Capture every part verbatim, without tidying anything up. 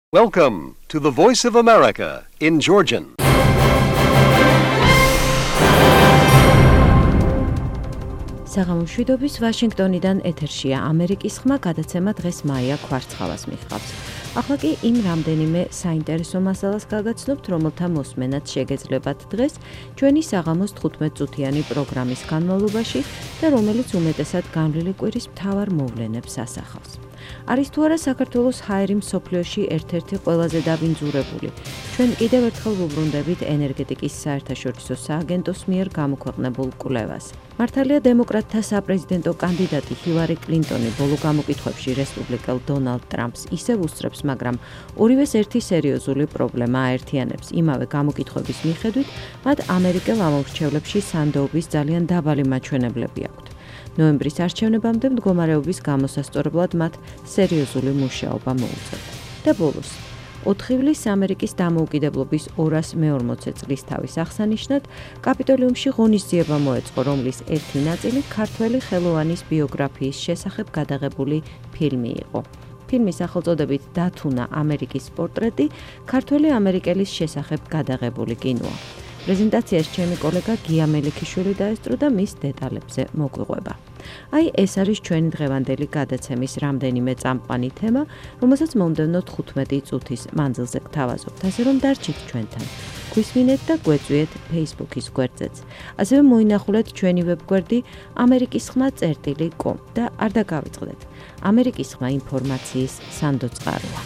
Welcome to the Voice of America in Georgian. საღამოშვიდობის ვაშინგტონიდან ეთერშია ამერიკის ხმა გადაცემა დღეს მაია ქვარცხალას მიჰყავს. ახლა კი იმ რამდენიმე საინტერესო მასალას გაგაცნობთ, რომელთა მოსმენაც შეგეძლებათ დღეს ჩვენი საღამოს თხუთმეტ წუთიანი პროგრამის განმავლობაში და რომელიც უმეტესად განვლილი კვირის მთავარ მოვლენებს ასახავს. არის თუ არა საქართველოს ჰაერი მსოფლიოში ერთ-ერთი ყველაზე დაბინძურებული. ჩვენ კიდევ ერთხელ ვუბრუნდებით ენერგეტიკის საერთაშორისო სააგენტოს მიერ გამოქვეყნებულ კვლევას. მართალია დემოკრატთა საპრეზიდენტო კანდიდატი ჰილარი კლინტონი ბოლო გამოკითხვებში რესპუბლიკელ დონალდ ტრამპს ისევ უსწრებს, მაგრამ ორივეს ერთი სერიოზული პრობლემა აერთიანებს. იმავე გამოკითხვების მიხედვით, მათ ამერიკელ ამომრჩევლებში სანდოობის ძალიან დაბალი მაჩვენებლები აქვთ. ნოემბრის არჩევნებამდე მდგომარეობის გამოსასწორებლად მათ სერიოზული მუშაობა მოუწევთ. და ბოლოს, ოთხ ივლისს ამერიკის დამოუკიდებლობის ორას მეორმოცე წლის თავის აღსანიშნად კაპიტოლიუმში ღონისძიება მოეწყო, რომლის ერთი ნაწილი ქართველი ხელოვანის ბიოგრაფიის შესახებ გადაღებული ფილმი იყო. ფილმის სახელწოდებით დათუნა ამერიკის პორტრეტი ქართველი ამერიკელის შესახებ გადაღებული კინოა. პრეზენტაციაში ჩემი კოლეგა გია მელიქიშვილი დაესწრო და მის დეტალებზე მოგვიყვება. აი ეს არის ჩვენი დღევანდელი გადაცემის რამდენიმე წამყვანი თემა, რომელსაც მომდევნო თხუთმეტი წუთის მანძილზე გთავაზობთ, ასე რომ დარჩით ჩვენთან. გვისმინეთ და გვეწვიეთ Facebook-ის გვერდზეც. ასევე მოინახულეთ ჩვენი ვებგვერდი ამერიკის ხმა წერტილი კომ და არ დაგავიწყდეთ. ამერიკის ხმა ინფორმაციის სანდო წყაროა.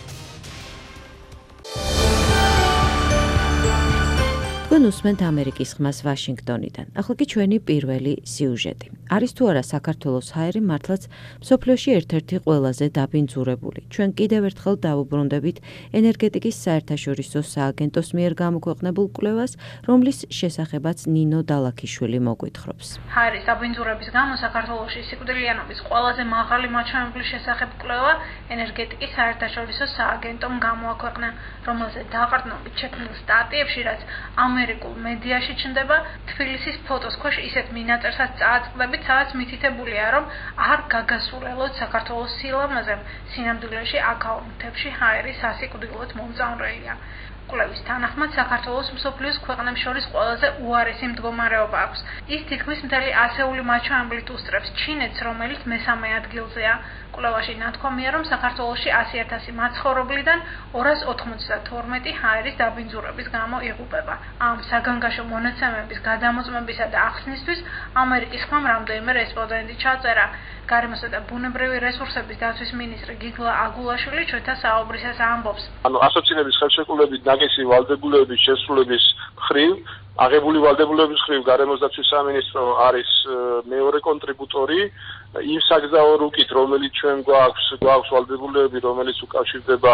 თქვენ უსმენთ ამერიკის ხმას ვაშინგტონიდან. ახლა კი ჩვენი პირველი სიუჟეტი. არის თუ არა საქართველოს ჰაერი მართლაც მსოფლიოში ერთ-ერთი ყველაზე დაბინძურებული. ჩვენ კიდევ ერთხელ დავუბრუნდებით ენერგეტიკის საერთაშორისო სააგენტოს მიერ გამოქვეყნებულ კვლევას, რომლის შესახებაც ნინო დალაქიშვილი მოგვითხრობს. ჰაერის დაბინძურების გამო საქართველოში სიკვდილიანობის ყველაზე მაღალი მაჩვენებლის შესახებ კვლევა ენერგეტიკის საერთაშორისო სააგენტომ გამოაქვეყნა, რომელზეც დაყრდნობით შექმნილ სტატიებში, რაც ამერიკულ მედიაში ჩნდება, თბილისის ფოტოს ქვეშ ისეთ მინაწერსაც წააწყდებით, სადაც მითითებულია, რომ არ გაგასურველოთ საქართველოს სილამაზე, სინამდვილეში აკაუნტებში ჰაერი სასიკვდილოდ მომწამრეია. კვლევის თანახმად საქართველოს მსოფლიოს ქვეყნებს შორის ყველაზე უარესი მდგომარეობა აქვს. ის თითქმის მთელი ასეული მაჩვენებლით უსწრებს ჩინეთს, რომელიც მესამე ადგილზეა. კვლევაში ნათქვამია, რომ საქართველოში ასი ათასი მაცხოვრებლიდან ორას ოთხმოცდათორმეტი ჰაერის დაბინძურების გამო იღუპება. ამ საგანგაშო მონაცემების გადამოწმებისა და ახსნისთვის ამერიკის ხმამ რამდენიმე რესპონდენტი ჩაწერა. გარემოსა და ბუნებრივი რესურსების დაცვის მინისტრი გიგლა აგულაშვილი ჩვენთა საუბრისას ამბობს. ანუ ასოცირების ხელშეკრულებით ნაგესი ვალდებულების შესრულების მხრივ, აღებული ვალდებულების მხრივ გარემოს დაცვის სამინისტრო არის მეორე კონტრიბუტორი იმ საგზაო რუკით, რომელიც ჩვენ გვაქვს, გვაქვს ვალდებულები, რომელიც უკავშირდება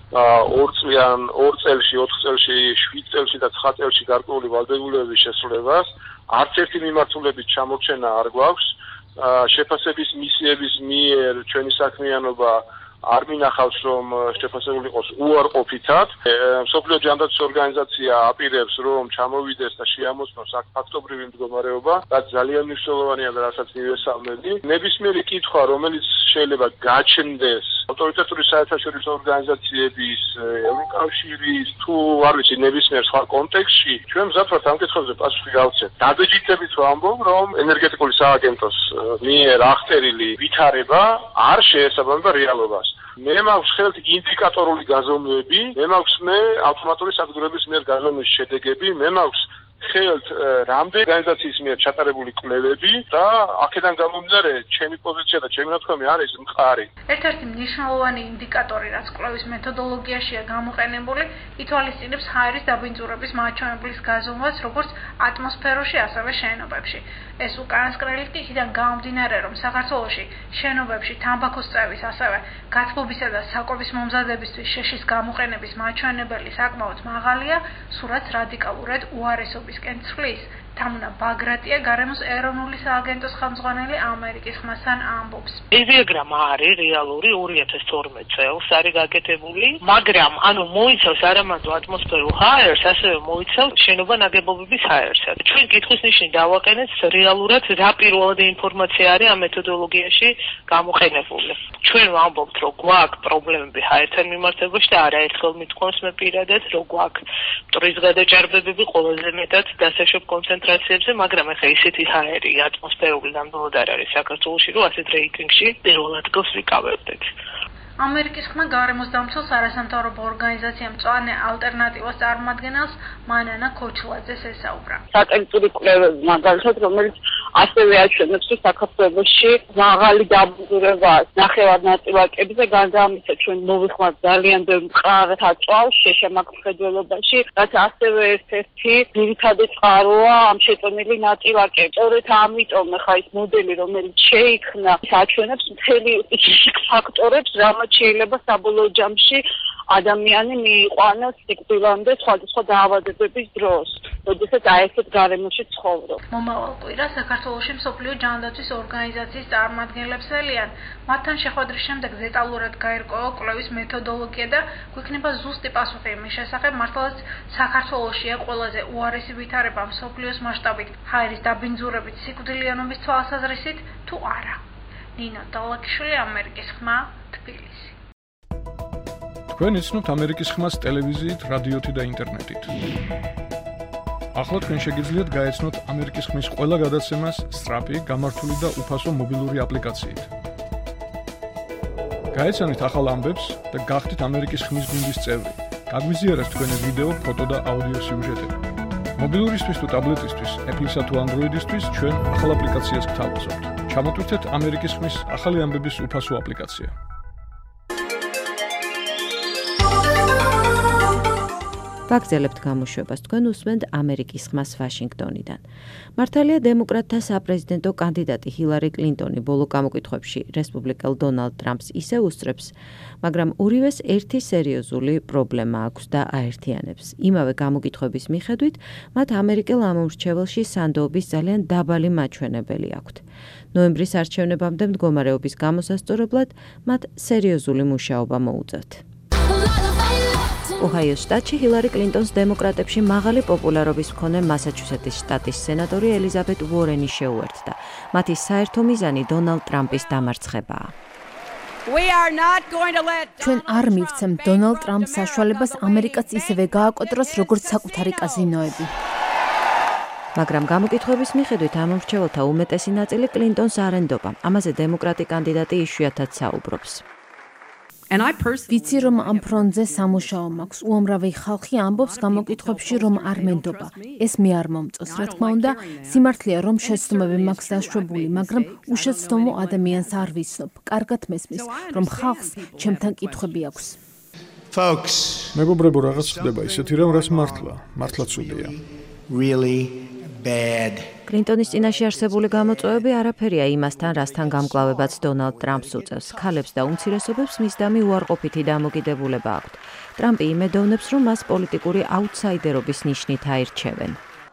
ორ წლიან, ორ წელში, ოთხ წელში, შვიდ წელში და ცხრა წელში გარკვეული ვალდებულების შესრულებას. არც ერთი მიმართულებით ჩამორჩენა არ გვაქვს. შეფასების მისიების მიერ ჩვენი საქმიანობა არ მინახავს, რომ შეფასებული იყოს უარყოფითად. მსოფლიო ჯანდაცვის ორგანიზაცია აპირებს, რომ ჩამოვიდეს და შეამოწმოს აქ ფაქტობრივი მდგომარეობა, რაც ძალიან მნიშვნელოვანია და რასაც მივესალმები. ნებისმიერი კითხვა, რომელიც შეიძლება გაჩნდეს ავტორიტეტური საერთაშორისო ორგანიზაციების, ევროკავშირის თუ არ ვიცი ნებისმიერ სხვა კონტექსტში, ჩვენ მზად ვართ ამ კითხვებზე პასუხი გავცეთ. დაბეჭდებით ვამბობ, რომ ენერგეტიკული სააგენტოს მიერ აღწერილი ვითარება არ შეესაბამება რეალობას. მე მაქვს ხელთ ინდიკატორული გაზომვები, მე მაქვს მე ავტომატური საგზურების მიერ გაზომვის შედეგები, მე მაქვს ხელთ რამდენი ორგანიზაციის მიერ ჩატარებული კვლევები და აქედან გამომდინარე ჩემი პოზიცია და ჩემი ნათქვამი არის მყარი. ერთ-ერთი მნიშვნელოვანი ინდიკატორი, რაც კვლევის მეთოდოლოგიაშია გამოყენებული, ითვალისწინებს ჰაერის დაბინძურების მაჩვენებლის გაზომვას როგორც ატმოსფეროში, ასევე შენობებში. ეს უკანასკნელი კი იქიდან გამომდინარე, რომ საქართველოში შენობებში თამბაქოს წევის, ასევე გათბობისა და საკვების მომზადებისთვის შეშის გამოყენების მაჩვენებელი საკმაოდ მაღალია, სურათს რადიკალურად უარესობისკენ ცვლის თამუნა ბაგრატია გარემოს ეროვნული სააგენტოს ხელმძღვანელი ამერიკის ხმასთან ამბობს. ეს დიაგრამა არის რეალური ორი ათას თორმეტ წელს არის გაკეთებული, მაგრამ ანუ მოიცავს არა მარტო ატმოსფერულ ჰაერს, ასევე მოიცავს შენობა ნაგებობების ჰაერსაც. ჩვენ კითხვის ნიშნით დავაყენეთ რეალურად რა პირველადი ინფორმაცია არის ამ მეთოდოლოგიაში გამოყენებული. ჩვენ ვამბობთ, რომ გვაქვს პრობლემები ჰაერთან მიმართებაში და არაერთხელ მithქვამს მე პირადად, რომ გვაქვს მტვრის გადაჭარბებები ყველაზე მეტად დასაშვებ კონცენტრაციებზე, მაგრამ ახლა ისეთი ჰაერი ატმოსფერული ნამდვილად არ არის საქართველოში, რომ ასეთ რეიტინგში პირველ ადგილს ვიკავებდეთ. ამერიკის ხმა გარემოს დამცველს არასამთავრობო ორგანიზაცია მწვანე ალტერნატივას წარმოადგენელს მანანა ქოჩლაძეს ესაუბრა. სატელიტური კვლევები მაგალითად, რომელიც ასევე აჩვენებს, რომ საქართველოში მაღალი დაბინძურება ნახევარნაწილაკებზე, გარდა ამისა ჩვენ მოვიხმართ ძალიან ბევრ მყართა წვალს შეშემაქმედებლობაში, რაც ასევე ერთ-ერთი ძირითადი წყაროა ამ შეწონილი ნაწილაკებს. სწორედ ამიტომ ახლა ის მოდელი, რომელიც შეიქმნა, აჩვენებს მთელი ფაქტორებს, რამაც შეიძლება საბოლოო ჯამში ადამიანი მიიყვანოს სიკვდილამდე სხვადასხვა დაავადებების დროს, როდესაც აი ესეთ გარემოში ცხოვრობს. მომავალ კვირას საქართველოში მსოფლიო ჯანდაცვის ორგანიზაციის წარმომადგენლებს ელიან. მათთან შეხვედრის შემდეგ დეტალურად გაირკვევა კვლევის მეთოდოლოგია და გვექნება ზუსტი პასუხი იმის შესახებ, მართლაც საქართველოშია ყველაზე უარესი ვითარება მსოფლიოს მასშტაბით ჰაერის დაბინძურებით სიკვდილიანობის თვალსაზრისით თუ არა. ნინო დოლაკიშვილი, ამერიკის ხმა, თბილისი. თქვენ იცნობთ ამერიკის ხმას ტელევიზიით, რადიოთი და ინტერნეტით. ახლა თქვენ შეგიძლიათ გაეცნოთ ამერიკის ხმის ყველა გადაცემას სწრაფი, გამართული და უფასო მობილური აპლიკაციით. გაეცანით ახალ ამბებს და გახდით ამერიკის ხმის გუნდის წევრი. გაგვიზიარეთ თქვენი ვიდეო, ფოტო და აუდიო სიუჟეტები. მობილურისთვის თუ ტაბლეტისთვის, Apple-ისა თუ Android-ისთვის ჩვენ ახალ აპლიკაციას გთავაზობთ. ჩამოტვირთეთ ამერიკის ხმის ახალი ამბების უფასო აპლიკაცია. ვაგრძელებთ გამოშვებას, თქვენ უსმენთ ამერიკის ხმას ვაშინგტონიდან. მართალია დემოკრატთა საპრეზიდენტო კანდიდატი ჰილარი კლინტონი ბოლო გამოკითხვებში რესპუბლიკელ დონალდ ტრამპს ისე უსწრებს, მაგრამ ორივეს ერთი სერიოზული პრობლემა აქვს და აერთიანებს. იმავე გამოკითხვების მიხედვით, მათ ამერიკელ ამომრჩეველში სანდოობის ძალიან დაბალი მაჩვენებელი აქვთ. ნოემბრის არჩევნებამდე მდგომარეობის გამოსასწორებლად მათ სერიოზული მუშაობა მოუწევთ. ოჰაიოს შტატში ჰილარი კლინტონს დემოკრატებში მაღალი პოპულარობის მქონე მასაჩუსეტის შტატის სენატორი ელიზაბეთ უორენი შეუერთდა. მათი საერთო მიზანი დონალდ ტრამპის დამარცხებაა. ჩვენ არ მივცემთ დონალდ ტრამპს საშუალებას ამერიკაც ისევე გააკოტროს, როგორც საკუთარი კაზინოები. მაგრამ გამოკითხვების მიხედვით ამომრჩეველთა უმეტესი ნაწილი კლინტონს არ ენდობა. ამაზე დემოკრატი კანდიდატი იშვიათად საუბრობს. ვიცი, რომ ამ ფრონტზე სამუშაო მაქვს. უამრავი ხალხი ამბობს გამოკითხვებში, რომ არ მენდობა. ეს მე არ მომწონს, რა თქმა უნდა, სიმართლეა, რომ შეცდომები მაქვს დაშვებული, მაგრამ უშეცდომო ადამიანს არ ვიცნობ. კარგად მესმის, რომ ხალხს ჩემთან კითხვები აქვს. მეგობრებო, რაღაც ხდება ისეთი რამ, რაც მართლა, მართლა ცუდია. კლინტონის წინაშე არსებული გამოწვევები არაფერია იმასთან, რასთან გამკლავებაც დონალდ ტრამპს უწევს. ქალებს და უმცირესობებს მისდამი უარყოფითი დამოკიდებულება აქვთ. ტრამპი იმედოვნებს, რომ მას პოლიტიკური აუთსაიდერობის ნიშნით აირჩევენ.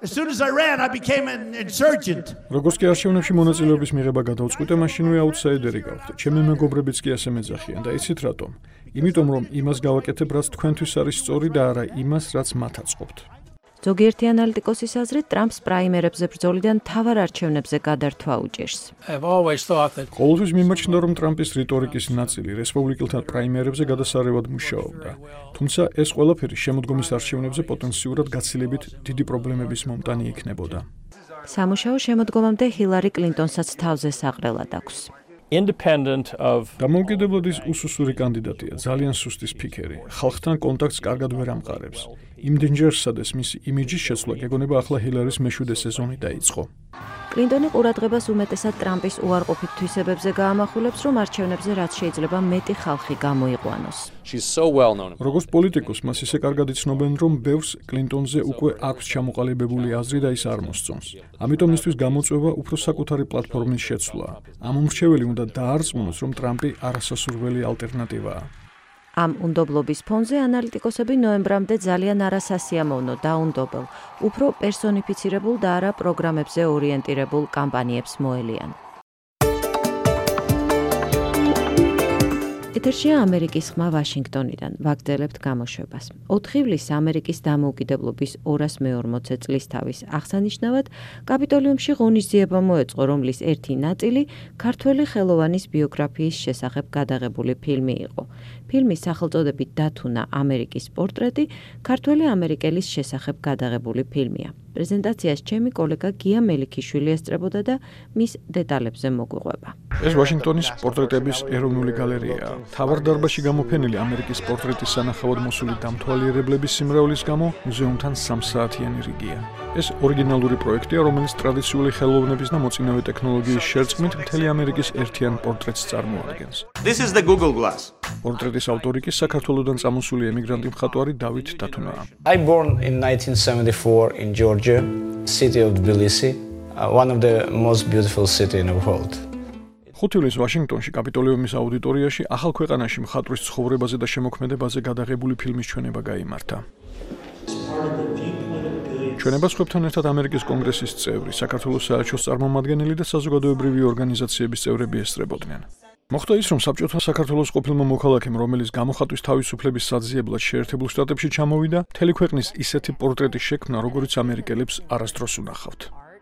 როგორც კი არჩევნებში მონაწილეობის მიღება გადავწყვიტე, მაშინვე აუთსაიდერი გავხდე. ჩემი მეგობრებიც კი ასე მეძახიან და იცით რატომ? იმიტომ რომ იმას გავაკეთებ, რაც თქვენთვის არის სწორი და არა იმას, რაც მათ აწყობთ. ზოგიერთი ანალიტიკოსის აზრით, ტრამპს პრაიმერებზე ბრძოლიდან მთავარ არჩევნებზე გადართვა უჭირს. ყოველთვის მიმაჩნდა, რომ ტრამპის რიტორიკის ნაწილი რესპუბლიკელთა პრაიმერებზე გადასარევად მუშაობდა. თუმცა ეს ყველაფერი შემოდგომის არჩევნებზე პოტენციურად გაცილებით დიდი პრობლემების მომტანი იქნებოდა. სამუშაო შემოდგომამდე ჰილარი კლინტონსაც თავზე საყრელად აქვს. დამოუკიდებლად ის უსუსური კანდიდატია, ძალიან სუსტი სპიკერი, ხალხთან კონტაქტს კარგად ვერ ამყარებს. იმდენჯერსადეს მისი იმიჯის შეცვლა გეგონება ახლა ჰილარის მეშვიდე სეზონი დაიწყო. კლინტონი ყურადღებას უმეტესად ტრამპის უარყოფით თვისებებზე გაამახვილებს, რომ არჩევნებზე რაც შეიძლება მეტი ხალხი გამოიყვანოს. როგორც პოლიტიკოს მას ისე კარგად იცნობენ, რომ ბევრს კლინტონზე უკვე აქვს ჩამოყალიბებული აზრი და ის არ მოსწონს. ამიტომ მისთვის გამოწვევა უფრო საკუთარი პლატფორმის შეცვლაა. ამომრჩეველი უნდა დაარწმუნოს, რომ ტრამპი არასასურველი ალტერნატივაა. ამ უნდობლობის ფონზე ანალიტიკოსები ნოემბრამდე ძალიან არასასიამოვნო დაუნდობელ, უფრო პერსონიფიცირებულ და არა პროგრამებზე ორიენტირებულ კამპანიებს მოელიან. ეთერშია ამერიკის ხმა ვაშინგტონიდან. ვაგრძელებთ გამოშვებას. ოთხი ივლისს ამერიკის დამოუკიდებლობის ორას მეორმოცე წლისთავის აღსანიშნავად კაპიტოლიუმში ღონისძიება მოეწყო, რომლის ერთი ნაწილი ქართველი ხელოვანის ბიოგრაფიის შესახებ გადაღებული ფილმი იყო. ფილმის სახელწოდებით დათუნა ამერიკის პორტრეტი ქართველი ამერიკელის შესახებ გადაღებული ფილმია. პრეზენტაციას ჩემი კოლეგა გია მელიქიშვილი ესწრებოდა და მის დეტალებზე მოგვიყვება. ეს ვაშინგტონის პორტრეტების ეროვნული გალერეაა. მთავარ დარბაზში გამოფენილი ამერიკის პორტრეტის სანახავად მოსული დამთვალიერებლების სიმრავლის გამო მუზეუმთან სამსაათიანი რიგია. ეს ორიგინალური პროექტია, რომელიც ტრადიციული ხელოვნების და მოწინავე ტექნოლოგიის შერწყმით მთელი ამერიკის ერთიან პორტრეტს წარმოადგენს. This is the Google Glass. პორტრეტის ავტორი კი საქართველოდან წამოსული ემიგრანტი მხატვარი დავით დათუნაა. I born in nineteen seventy-four in Georgia, city of Tbilisi, uh, one of the most beautiful city in the world. ხუთი ივლისს ვაშინგტონში კაპიტოლიუმის აუდიტორიაში ახალ ქვეყანაში მხატვრის ცხოვრებაზე და შემოქმედებაზე გადაღებული ფილმის ჩვენება გაიმართა. ჩვენებას ხვდებთან ერთად ამერიკის კონგრესის წევრი, საქართველოს საელჩოს წარმომადგენელი და საზოგადოებრივი ორგანიზაციების წევრები ესწრებოდნენ. მოხდა ის, რომ საბჭოთა საქართველოს ყოფილმა მოქალაქემ, რომელიც გამოხატვის თავისუფლების საძიებლად შეერთებულ შტატებში ჩამოვიდა, მთელი ქვეყნის ისეთი პორტრეტის შექმნა, როგორც ამერიკელებს არასდროს უნახავთ.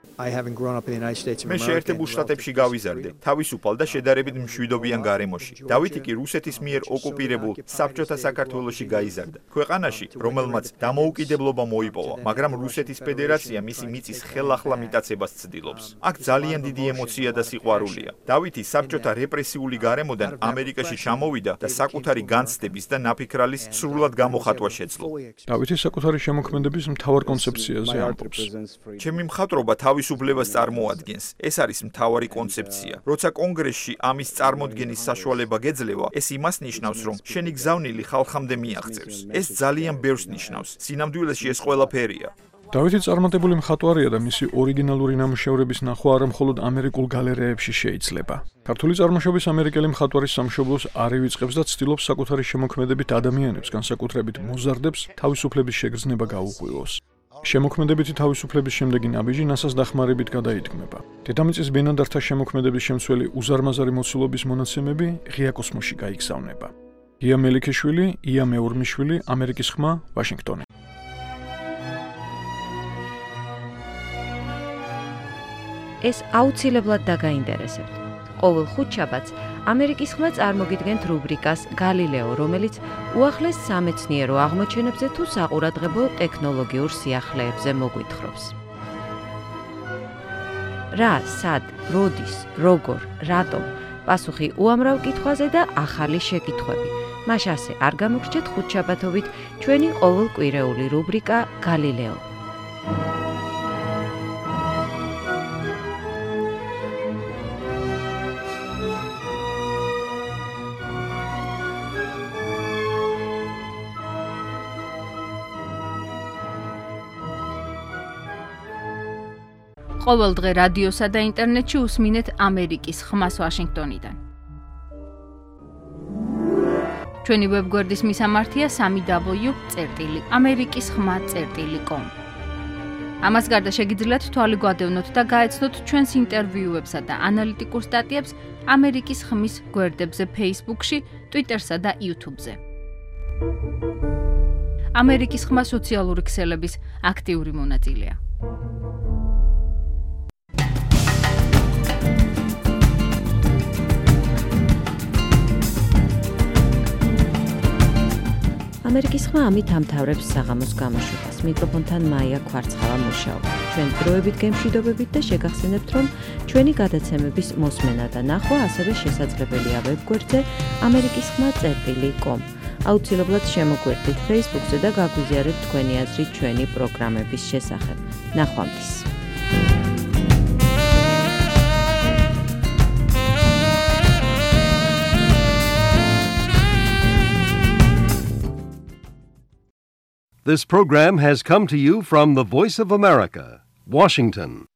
მე შეერთებულ შტატებში გავიზარდე, თავისუფალ და შედარებით მშვიდობიან გარემოში. დავითი კი რუსეთის მიერ ოკუპირებულ საბჭოთა საქართველოში გაიზარდა. ქვეყანაში, რომელმაც დამოუკიდებლობა მოიპოვა, მაგრამ რუსეთის ფედერაცია მისი მიწის ხელახლა მიტაცებას ცდილობს. აქ ძალიან დიდი ემოცია და სიყვარულია. დავითი საბჭოთა რეპრესიული გარემოდან ამერიკაში ჩამოვიდა და საკუთარი განცდების და ნაფიქრალის სრულად გამოხატვა შეძლო. დავითი საკუთარი შემოქმედების მთავარ კონცეფციაზე ამბობს. ჩემი მხატვრობა თავისუფლებას წარმოადგენს. ეს არის მთავარი კონცეფცია. როცა კონგრესში ამის წარმოდგენის საშუალება გეძლევა, ეს იმას ნიშნავს, რომ შენი გზავნილი ხალხამდე მიაღწევს. ეს ძალიან ბევრს ნიშნავს. სინამდვილეში ეს ყველაფერია. დავითი წარმატებული მხატვარია და მისი ორიგინალური ნამუშევრების ნახვა არა მხოლოდ ამერიკულ გალერეებში შეიძლება. ქართული წარმოშობის ამერიკელი მხატვარის სამშობლოს არ ივიწყებს და ცდილობს საკუთარი შემოქმედებით ადამიანებს, განსაკუთრებით მოზარდებს, თავისუფლების შეგრძნება გაუღვივოს. შემოქმედებითი თავისუფლების შემდეგი ნაბიჯი ნასას დახმარებით გადაიდგმება. დედამიწის ბენადართა შემოქმედების შემცველი უზარმაზარი მოცულობის მონაცემები ღია კოსმოსში გაიგზავნება. გია მელიქიშვილი, ია მეურმიშვილი, ამერიკის ხმა, ვაშინგტონი. ეს აუცილებლად დაგაინტერესებთ. ყოველ ხუთშაბათს ამერიკის ხმა წარმოგიდგენთ რუბრიკას გალილეო, რომელიც უახლეს სამეცნიერო აღმოჩენებზე თუ საყურადღებო ტექნოლოგიურ სიახლეებზე მოგვითხრობს. რა, სად, როდის, როგორ, რატომ? პასუხი უამრავ კითხვაზე და ახალი შეკითხვები. მას ასე არ გამოგრჩეთ ხუთშაბათობით ჩვენი ყოველკვირეული რუბრიკა გალილეო. ყოველ დღე რადიოსა და ინტერნეტში უსმინეთ ამერიკის ხმას ვაშინგტონიდან. ჩვენი ვებგვერდის მისამართია www წერტილი ამერიკის ხმა წერტილი com. ამას გარდა შეგიძლიათ თვალი გვადევნოთ და გაეცნოთ ჩვენს ინტერვიუებსა და ანალიტიკურ სტატიებს ამერიკის ხმის გვერდებზე Facebook-ში, Twitter-სა და YouTube-ზე. ამერიკის ხმა სოციალური ქსელების აქტიური მონაწილეა. ამერიკის ხმა ამით ამთავრებს საღამოს გამოშვებას. მიკროფონთან მაია ქვარცხავა მუშაობა. ჩვენ დროებით გემშვიდობებით და შეგახსენებთ, რომ ჩვენი გადაცემების მოსმენა და ნახვა ასევე შესაძლებელია ვებგვერდზე ამერიკის ხმა წერტილი com. აუცილებლად შემოგვერდით Facebook-ზე და გაგვიზიარეთ თქვენი აზრი ჩვენი პროგრამების შესახებ. ნახვამდის. This program has come to you from the Voice of America, Washington.